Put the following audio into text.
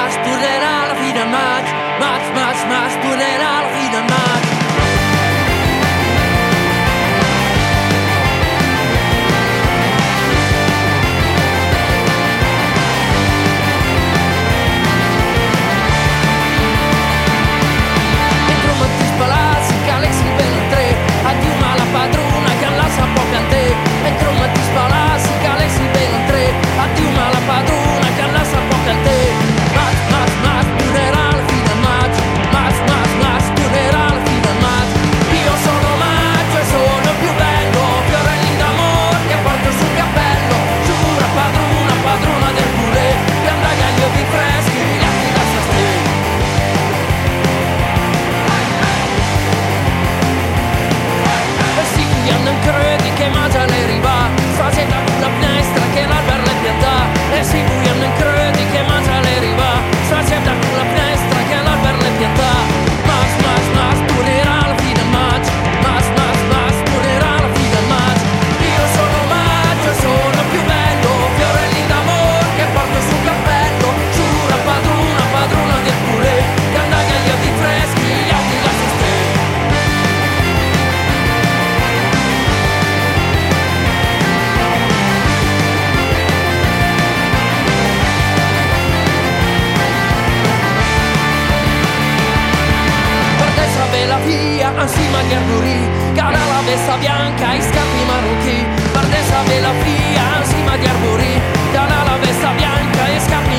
mas tornarà la fine al maig, mas tornarà la fine al maig. Entro Mattis Palazzi, che Alex il ben 3, addio ma la padrona che alla sa poco a te. Entro Mattis Palazzi, che Alex il ben 3, addio ma la padrona che alla sa poco a te. Mas durerà la fine al maggio, mas durerà la fine al maggio. Io sono maggio e sono più bello, fiorelli d'amore che porto sul cappello. Giura padrona del pure, che andai agli occhi freschi, gli atti da sastè. E sì, non credi che mangia le riva, facendo la finestra che l'alber le pianta. E sì, non credi che mangia le riva, facendo la finestra che l'alber le pianta. Mas durerà la fine al maggio, mas durerà la fine al maggio. Io sono maggio e sono più bello, fiorelli d'amore che porto sul cappello. Giura padrona del pure, che andai agli occhi freschi, gli occhi da sostene. La via, ansima di arbori, cara la vesta bianca e scappi marocchi. Pardesa bella via, ansima di arbori, cara la vesta bianca e scappi